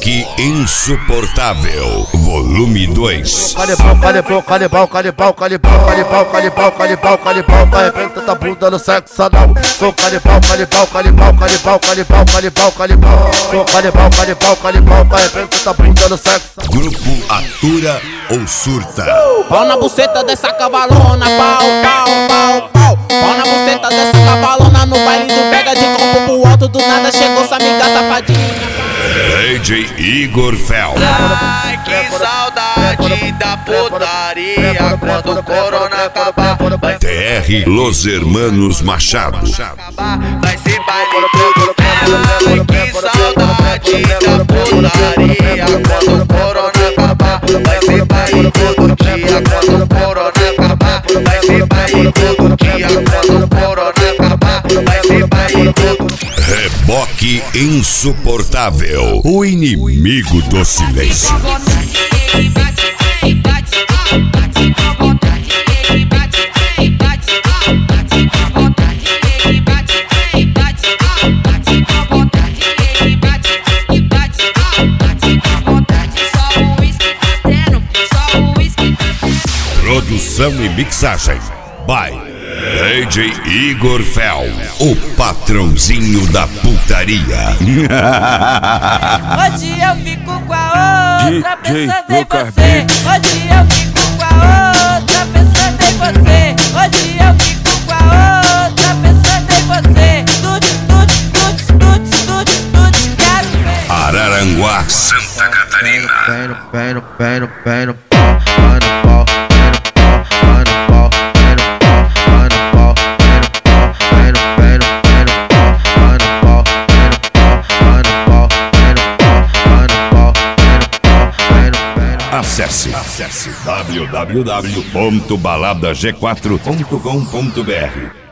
Reboque Insuportável, volume 2. Canibal, arrebenta da bunda no sexo anal. Sou canibal, sou canibal, arrebenta da bunda no sexo. Grupo Atura ou Surta. Pau na buceta dessa cavalona, pau. Pau na buceta dessa cavalona, no baile do pega de combo pro alto, do nada chegou sua amiga safadinha. DJ Igor Fel. Ai, que saudade da putaria quando o corona acabar. TR Los Hermanos Machado. Vai ser baile todo. Ai, que saudade da putaria quando o corona acabar. Vai ser baile todo dia quando o corona acabar. Vai ser baile todo dia quando o corona acabar. Vai ser baile todo. Reboque Insuportável, o inimigo do silêncio. Produção e mixagem by DJ Igor Fel, o patrãozinho da putaria. Hoje eu fico com a outra pensando em você. Hoje eu fico com a outra pensando em você. Hoje eu fico com a outra pensando em você. Tuts, quero ver. Araranguá, Santa Catarina. Acesse www.baladag4.com.br